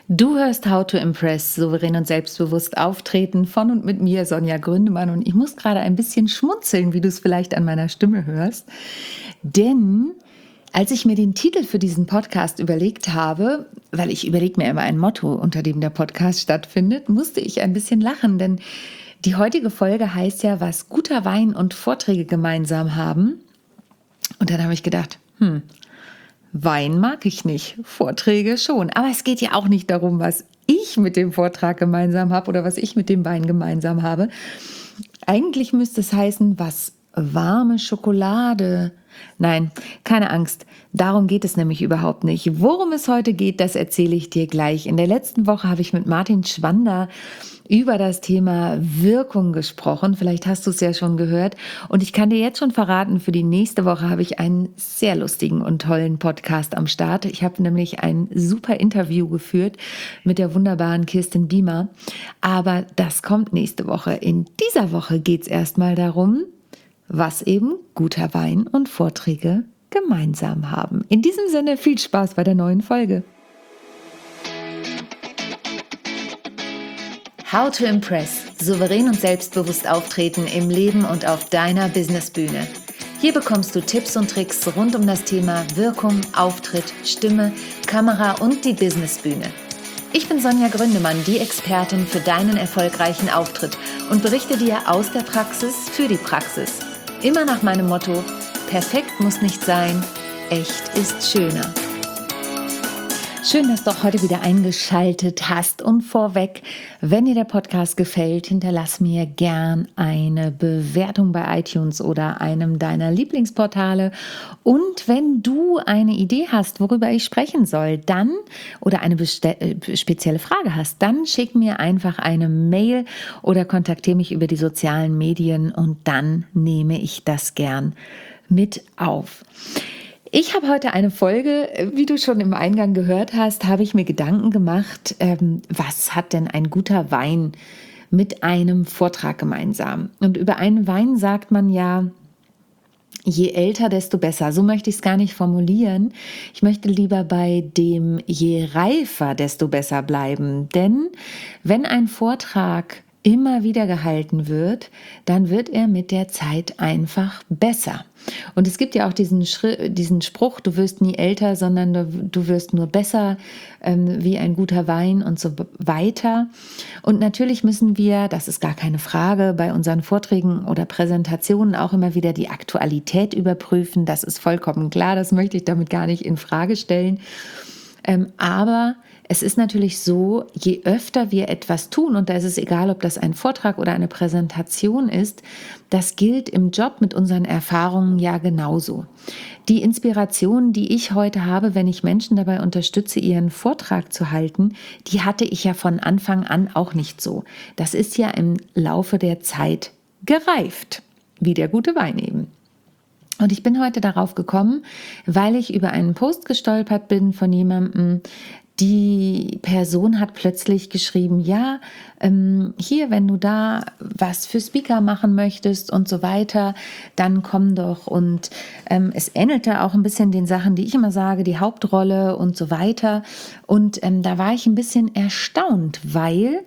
Du hörst How to Impress, souverän und selbstbewusst auftreten von und mit mir, Sonja Gründemann. Und ich muss gerade ein bisschen schmunzeln, wie du es vielleicht an meiner Stimme hörst. Denn als ich mir den Titel für diesen Podcast überlegt habe, weil ich überlege mir immer ein Motto, unter dem der Podcast stattfindet, musste ich ein bisschen lachen. Denn die heutige Folge heißt ja, was guter Wein und Vorträge gemeinsam haben. Und dann habe ich gedacht, Wein mag ich nicht, Vorträge schon. Aber es geht ja auch nicht darum, was ich mit dem Vortrag gemeinsam habe oder was ich mit dem Wein gemeinsam habe. Eigentlich müsste es heißen, was warme Schokolade. Nein, keine Angst. Darum geht es nämlich überhaupt nicht. Worum es heute geht, das erzähle ich dir gleich. In der letzten Woche habe ich mit Martin Schwander über das Thema Wirkung gesprochen. Vielleicht hast du es ja schon gehört. Und ich kann dir jetzt schon verraten, für die nächste Woche habe ich einen sehr lustigen und tollen Podcast am Start. Ich habe nämlich ein super Interview geführt mit der wunderbaren Kirsten Biemer. Aber das kommt nächste Woche. In dieser Woche geht es erstmal darum, was eben guter Wein und Vorträge gemeinsam haben. In diesem Sinne viel Spaß bei der neuen Folge. How to Impress. Souverän und selbstbewusst auftreten im Leben und auf deiner Businessbühne. Hier bekommst du Tipps und Tricks rund um das Thema Wirkung, Auftritt, Stimme, Kamera und die Businessbühne. Ich bin Sonja Gründemann, die Expertin für deinen erfolgreichen Auftritt und berichte dir aus der Praxis für die Praxis. Immer nach meinem Motto: perfekt muss nicht sein, echt ist schöner. Schön, dass du auch heute wieder eingeschaltet hast. Und vorweg, wenn dir der Podcast gefällt, hinterlass mir gern eine Bewertung bei iTunes oder einem deiner Lieblingsportale. Und wenn du eine Idee hast, worüber ich sprechen soll, dann oder eine spezielle Frage hast, dann schick mir einfach eine Mail oder kontaktiere mich über die sozialen Medien und dann nehme ich das gern mit auf. Ich habe heute eine Folge, wie du schon im Eingang gehört hast, habe ich mir Gedanken gemacht, was hat denn ein guter Wein mit einem Vortrag gemeinsam? Und über einen Wein sagt man ja, je älter, desto besser. So möchte ich es gar nicht formulieren. Ich möchte lieber bei dem je reifer, desto besser bleiben. Denn wenn ein Vortrag immer wieder gehalten wird, dann wird er mit der Zeit einfach besser. Und es gibt ja auch diesen Spruch, du wirst nie älter, sondern du wirst nur besser, wie ein guter Wein und so weiter. Und natürlich müssen wir, das ist gar keine Frage, bei unseren Vorträgen oder Präsentationen auch immer wieder die Aktualität überprüfen. Das ist vollkommen klar, das möchte ich damit gar nicht in Frage stellen. Aber es ist natürlich so, je öfter wir etwas tun, und da ist es egal, ob das ein Vortrag oder eine Präsentation ist, das gilt im Job mit unseren Erfahrungen ja genauso. Die Inspiration, die ich heute habe, wenn ich Menschen dabei unterstütze, ihren Vortrag zu halten, die hatte ich ja von Anfang an auch nicht so. Das ist ja im Laufe der Zeit gereift, wie der gute Wein eben. Und ich bin heute darauf gekommen, weil ich über einen Post gestolpert bin von jemandem. Die Person hat plötzlich geschrieben, ja, hier, wenn du da was für Speaker machen möchtest und so weiter, dann komm doch. Und es ähnelte auch ein bisschen den Sachen, die ich immer sage, die Hauptrolle und so weiter. Und da war ich ein bisschen erstaunt, weil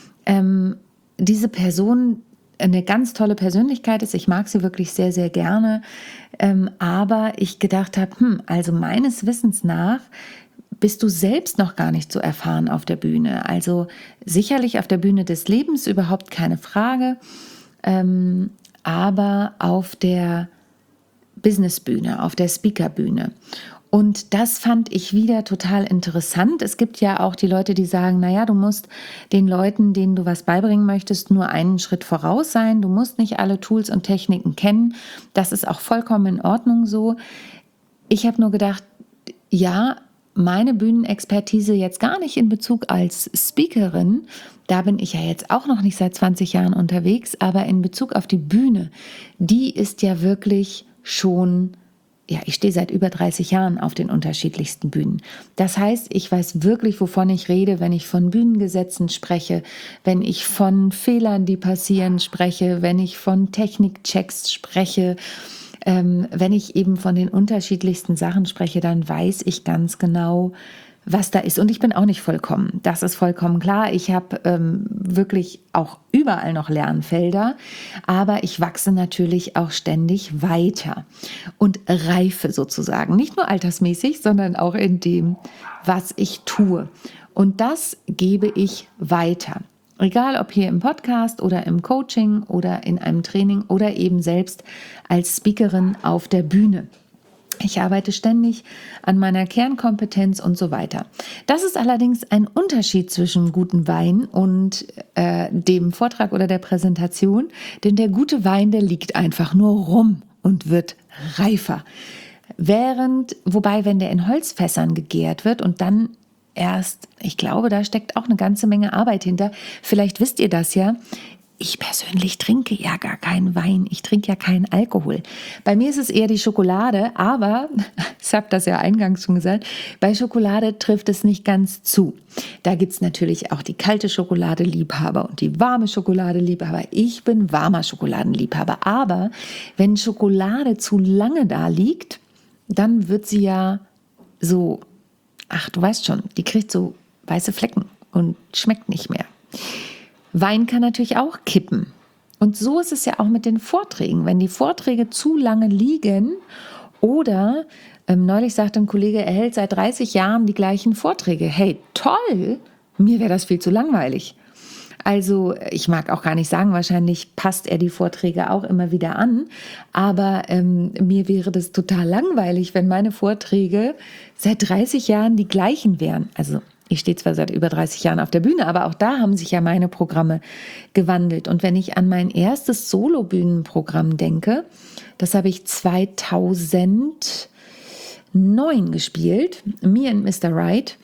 diese Person eine ganz tolle Persönlichkeit ist. Ich mag sie wirklich sehr, sehr gerne. Aber ich gedacht habe, also meines Wissens nach bist du selbst noch gar nicht so erfahren auf der Bühne. Also sicherlich auf der Bühne des Lebens, überhaupt keine Frage, aber auf der Businessbühne, auf der Speakerbühne. Und das fand ich wieder total interessant. Es gibt ja auch die Leute, die sagen, naja, du musst den Leuten, denen du was beibringen möchtest, nur einen Schritt voraus sein. Du musst nicht alle Tools und Techniken kennen. Das ist auch vollkommen in Ordnung so. Ich habe nur gedacht, ja, meine Bühnenexpertise jetzt gar nicht in Bezug als Speakerin, da bin ich ja jetzt auch noch nicht seit 20 Jahren unterwegs, aber in Bezug auf die Bühne, die ist ja wirklich schon, ja, ich stehe seit über 30 Jahren auf den unterschiedlichsten Bühnen. Das heißt, ich weiß wirklich, wovon ich rede, wenn ich von Bühnengesetzen spreche, wenn ich von Fehlern, die passieren, spreche, wenn ich von Technikchecks spreche. Wenn ich eben von den unterschiedlichsten Sachen spreche, dann weiß ich ganz genau, was da ist. Und ich bin auch nicht vollkommen. Das ist vollkommen klar. Ich habe wirklich auch überall noch Lernfelder, aber ich wachse natürlich auch ständig weiter und reife sozusagen. Nicht nur altersmäßig, sondern auch in dem, was ich tue. Und das gebe ich weiter. Egal ob hier im Podcast oder im Coaching oder in einem Training oder eben selbst als Speakerin auf der Bühne. Ich arbeite ständig an meiner Kernkompetenz und so weiter. Das ist allerdings ein Unterschied zwischen gutem Wein und dem Vortrag oder der Präsentation, denn der gute Wein, der liegt einfach nur rum und wird reifer. Wobei, wenn der in Holzfässern gegärt wird und dann erst, ich glaube, da steckt auch eine ganze Menge Arbeit hinter. Vielleicht wisst ihr das ja. Ich persönlich trinke ja gar keinen Wein. Ich trinke ja keinen Alkohol. Bei mir ist es eher die Schokolade, aber, ich habe das ja eingangs schon gesagt, bei Schokolade trifft es nicht ganz zu. Da gibt es natürlich auch die kalte Schokolade-Liebhaber und die warme Schokolade-Liebhaber. Ich bin warmer Schokoladenliebhaber. Aber wenn Schokolade zu lange da liegt, dann wird sie ja so, du weißt schon, die kriegt so weiße Flecken und schmeckt nicht mehr. Wein kann natürlich auch kippen. Und so ist es ja auch mit den Vorträgen. Wenn die Vorträge zu lange liegen oder neulich sagte ein Kollege, er hält seit 30 Jahren die gleichen Vorträge. Hey, toll, mir wäre das viel zu langweilig. Also ich mag auch gar nicht sagen, wahrscheinlich passt er die Vorträge auch immer wieder an, aber mir wäre das total langweilig, wenn meine Vorträge seit 30 Jahren die gleichen wären. Also ich stehe zwar seit über 30 Jahren auf der Bühne, aber auch da haben sich ja meine Programme gewandelt. Und wenn ich an mein erstes Solo-Bühnenprogramm denke, das habe ich 2009 gespielt, Me and Mr. Right.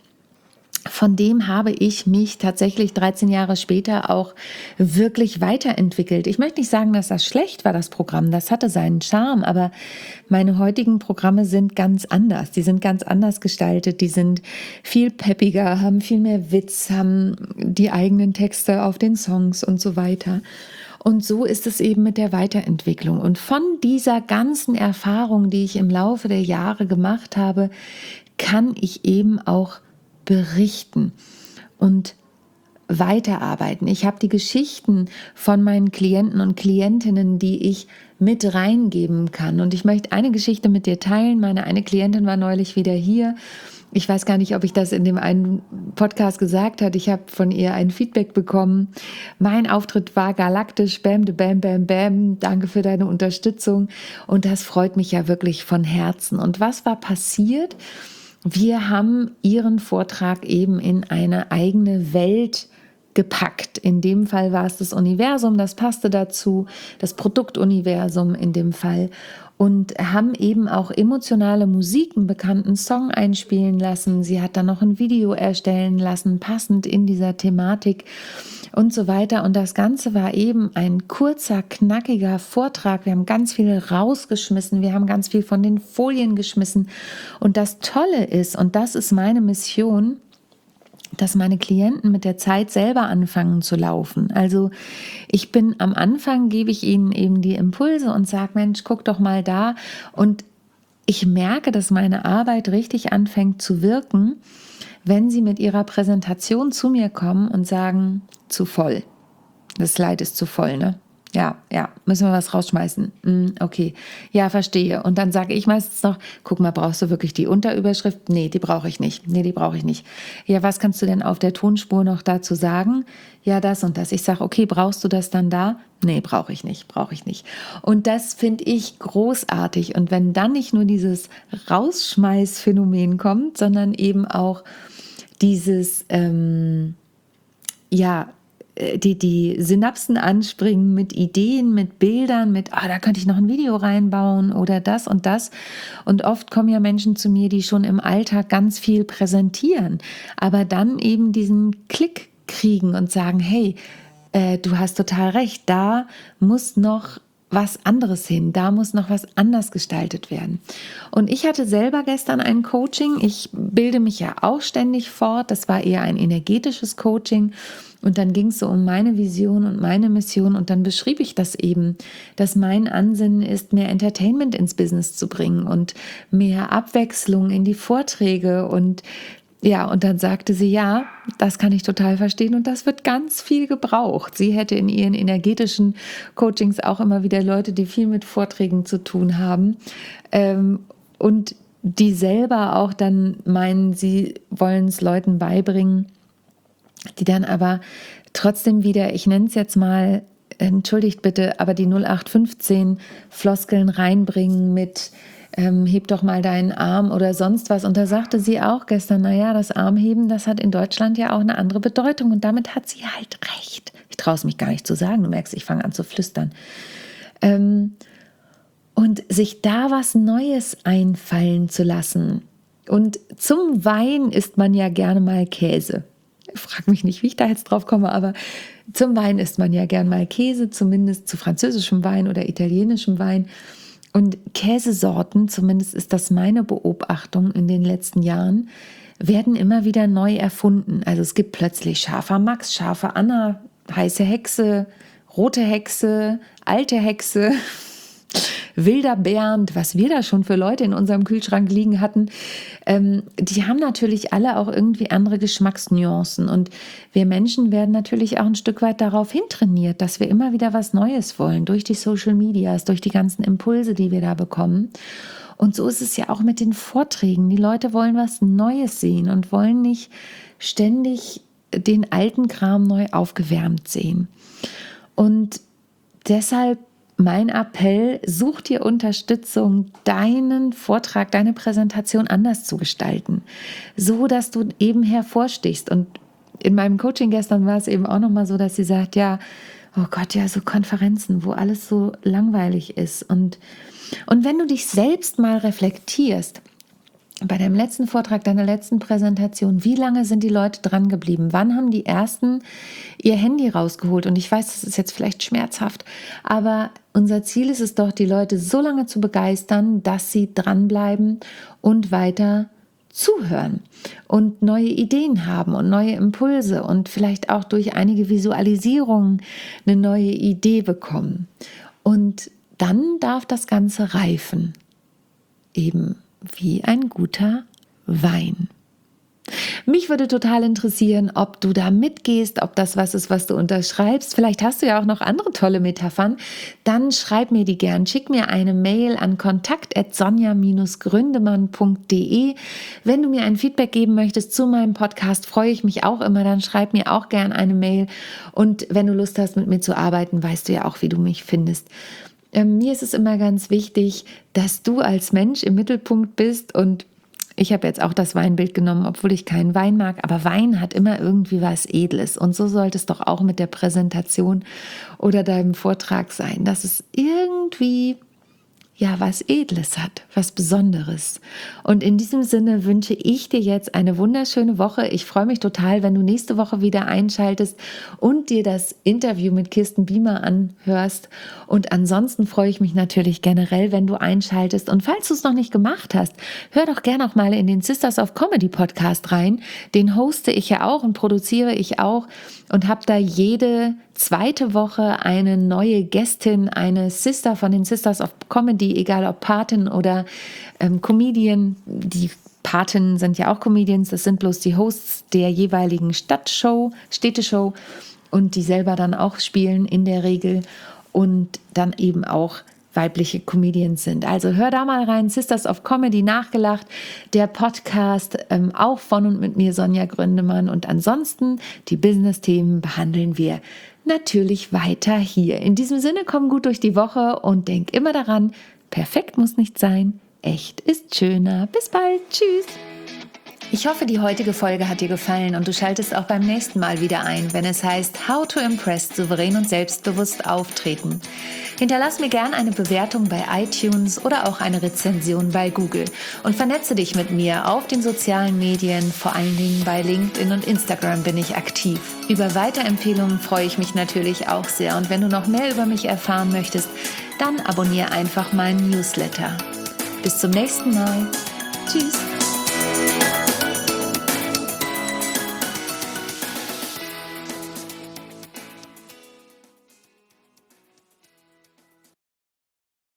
Von dem habe ich mich tatsächlich 13 Jahre später auch wirklich weiterentwickelt. Ich möchte nicht sagen, dass das schlecht war, das Programm. Das hatte seinen Charme, aber meine heutigen Programme sind ganz anders. Die sind ganz anders gestaltet. Die sind viel peppiger, haben viel mehr Witz, haben die eigenen Texte auf den Songs und so weiter. Und so ist es eben mit der Weiterentwicklung. Und von dieser ganzen Erfahrung, die ich im Laufe der Jahre gemacht habe, kann ich eben auch berichten und weiterarbeiten. Ich habe die Geschichten von meinen Klienten und Klientinnen, die ich mit reingeben kann. Und ich möchte eine Geschichte mit dir teilen. Meine eine Klientin war neulich wieder hier. Ich weiß gar nicht, ob ich das in dem einen Podcast gesagt habe. Ich habe von ihr ein Feedback bekommen. Mein Auftritt war galaktisch. Bam, bam, bam, bam. Danke für deine Unterstützung. Und das freut mich ja wirklich von Herzen. Und was war passiert? Wir haben ihren Vortrag eben in eine eigene Welt gepackt. In dem Fall war es das Universum, das passte dazu, das Produktuniversum in dem Fall. Und haben eben auch emotionale Musik, einen bekannten Song einspielen lassen. Sie hat dann noch ein Video erstellen lassen, passend in dieser Thematik und so weiter. Und das Ganze war eben ein kurzer, knackiger Vortrag. Wir haben ganz viel rausgeschmissen, wir haben ganz viel von den Folien geschmissen. Und das Tolle ist, und das ist meine Mission, dass meine Klienten mit der Zeit selber anfangen zu laufen. Also ich bin am Anfang, gebe ich ihnen eben die Impulse und sage, Mensch, guck doch mal da. Und ich merke, dass meine Arbeit richtig anfängt zu wirken, wenn sie mit ihrer Präsentation zu mir kommen und sagen, zu voll. Das Slide ist zu voll, ne? Ja, müssen wir was rausschmeißen. Okay, ja, verstehe. Und dann sage ich meistens noch, guck mal, brauchst du wirklich die Unterüberschrift? Nee, die brauche ich nicht. Ja, was kannst du denn auf der Tonspur noch dazu sagen? Ja, das und das. Ich sage, okay, brauchst du das dann da? Nee, brauche ich nicht. Und das finde ich großartig. Und wenn dann nicht nur dieses Rausschmeißphänomen kommt, sondern eben auch dieses, die Synapsen anspringen mit Ideen, mit Bildern, mit, da könnte ich noch ein Video reinbauen oder das und das. Und oft kommen ja Menschen zu mir, die schon im Alltag ganz viel präsentieren, aber dann eben diesen Klick kriegen und sagen, hey, du hast total recht, da muss noch was anderes hin, da muss noch was anders gestaltet werden. Und ich hatte selber gestern ein Coaching, ich bilde mich ja auch ständig fort, das war eher ein energetisches Coaching und dann ging es so um meine Vision und meine Mission und dann beschrieb ich das eben, dass mein Ansinnen ist, mehr Entertainment ins Business zu bringen und mehr Abwechslung in die Vorträge und Ja, und dann sagte sie, ja, das kann ich total verstehen und das wird ganz viel gebraucht. Sie hätte in ihren energetischen Coachings auch immer wieder Leute, die viel mit Vorträgen zu tun haben und die selber auch dann meinen, sie wollen es Leuten beibringen, die dann aber trotzdem wieder, ich nenne es jetzt mal, entschuldigt bitte, aber die 0815 Floskeln reinbringen mit heb doch mal deinen Arm oder sonst was. Und da sagte sie auch gestern, naja, das Armheben, das hat in Deutschland ja auch eine andere Bedeutung und damit hat sie halt recht. Ich traue es mich gar nicht zu sagen, du merkst, ich fange an zu flüstern. Und sich da was Neues einfallen zu lassen. Und zum Wein isst man ja gerne mal Käse. Frag mich nicht, wie ich da jetzt drauf komme, aber zum Wein isst man ja gerne mal Käse, zumindest zu französischem Wein oder italienischem Wein. Und Käsesorten, zumindest ist das meine Beobachtung in den letzten Jahren, werden immer wieder neu erfunden. Also es gibt plötzlich scharfer Max, scharfe Anna, heiße Hexe, rote Hexe, alte Hexe, wilder Bernd, was wir da schon für Leute in unserem Kühlschrank liegen hatten, die haben natürlich alle auch irgendwie andere Geschmacksnuancen und wir Menschen werden natürlich auch ein Stück weit darauf hintrainiert, dass wir immer wieder was Neues wollen, durch die Social Medias, durch die ganzen Impulse, die wir da bekommen. Und so ist es ja auch mit den Vorträgen. Die Leute wollen was Neues sehen und wollen nicht ständig den alten Kram neu aufgewärmt sehen. Und deshalb mein Appell, such dir Unterstützung, deinen Vortrag, deine Präsentation anders zu gestalten, so dass du eben hervorstichst. Und in meinem Coaching gestern war es eben auch nochmal so, dass sie sagt, ja, oh Gott, ja, so Konferenzen, wo alles so langweilig ist. Und wenn du dich selbst mal reflektierst, bei deinem letzten Vortrag, deiner letzten Präsentation, wie lange sind die Leute dran geblieben? Wann haben die Ersten ihr Handy rausgeholt? Und ich weiß, das ist jetzt vielleicht schmerzhaft, aber unser Ziel ist es doch, die Leute so lange zu begeistern, dass sie dranbleiben und weiter zuhören und neue Ideen haben und neue Impulse und vielleicht auch durch einige Visualisierungen eine neue Idee bekommen. Und dann darf das Ganze reifen. Eben wie ein guter Wein. Mich würde total interessieren, ob du da mitgehst, ob das was ist, was du unterschreibst. Vielleicht hast du ja auch noch andere tolle Metaphern. Dann schreib mir die gern. Schick mir eine Mail an kontakt@sonja-gründemann.de. Wenn du mir ein Feedback geben möchtest zu meinem Podcast, freue ich mich auch immer. Dann schreib mir auch gern eine Mail. Und wenn du Lust hast, mit mir zu arbeiten, weißt du ja auch, wie du mich findest. Mir ist es immer ganz wichtig, dass du als Mensch im Mittelpunkt bist und ich habe jetzt auch das Weinbild genommen, obwohl ich keinen Wein mag, aber Wein hat immer irgendwie was Edles und so sollte es doch auch mit der Präsentation oder deinem Vortrag sein, dass es irgendwie ja was Edles hat, was Besonderes. Und in diesem Sinne wünsche ich dir jetzt eine wunderschöne Woche. Ich freue mich total, wenn du nächste Woche wieder einschaltest und dir das Interview mit Kirsten Biemer anhörst. Und ansonsten freue ich mich natürlich generell, wenn du einschaltest. Und falls du es noch nicht gemacht hast, hör doch gerne auch mal in den Sisters of Comedy Podcast rein. Den hoste ich ja auch und produziere ich auch und habe da jede zweite Woche eine neue Gästin, eine Sister von den Sisters of Comedy, egal ob Patin oder Comedian. Die Patinnen sind ja auch Comedians, das sind bloß die Hosts der jeweiligen Städteshow und die selber dann auch spielen in der Regel und dann eben auch weibliche Comedians sind. Also hör da mal rein, Sisters of Comedy nachgelacht, der Podcast, auch von und mit mir, Sonja Gründemann. Und ansonsten die Business-Themen behandeln wir natürlich weiter hier. In diesem Sinne, komm gut durch die Woche und denk immer daran, perfekt muss nicht sein, echt ist schöner. Bis bald, tschüss. Ich hoffe, die heutige Folge hat dir gefallen und du schaltest auch beim nächsten Mal wieder ein, wenn es heißt How to Impress, souverän und selbstbewusst auftreten. Hinterlass mir gern eine Bewertung bei iTunes oder auch eine Rezension bei Google und vernetze dich mit mir auf den sozialen Medien, vor allen Dingen bei LinkedIn und Instagram bin ich aktiv. Über Weiterempfehlungen freue ich mich natürlich auch sehr und wenn du noch mehr über mich erfahren möchtest, dann abonniere einfach meinen Newsletter. Bis zum nächsten Mal. Tschüss.